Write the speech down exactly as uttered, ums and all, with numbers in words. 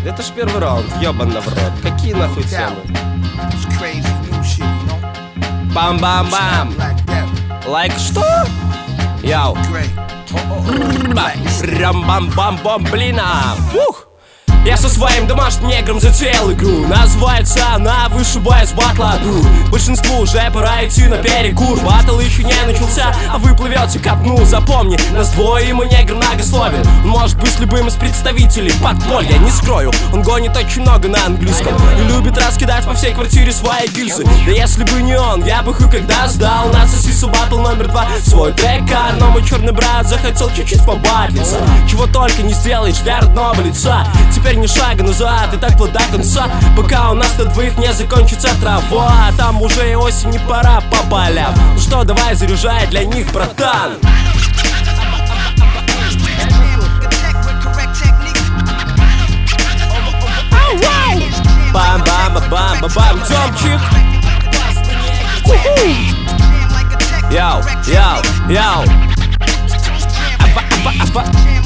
Это ж первый раунд, ёбан в рот. Какие нахуй темы? Бам-бам-бам. Лайк что? Яу. Рам-бам-бам-бам, блина. Ух! Я со своим домашним негром затеял игру. Называется она «Вышибай с батла дур». Большинству уже пора идти на перекур. Батл еще не начался, а вы плывете ко дну. Запомни, нас двое, и мой негр многословен. Он может быть любым из представителей подполья, не скрою. Он гонит очень много на английском и любит раскидать по всей квартире свои гильзы. Да если бы не он, я бы хуй когда сдал на сосису батл номер два свой трек. Но мой черный брат захотел чуть-чуть побатлиться. Чего только не сделаешь для родного лица. Теперь ни шага назад, и так вплоть до конца, пока у нас на двоих не закончится трава. А там уже и осень, и пора по полям. Ну что, давай заряжай для них, братан. Бам-бам-бам-бам-бам, Тёмчик. Яу, яу, яу. Апа-апа-апа.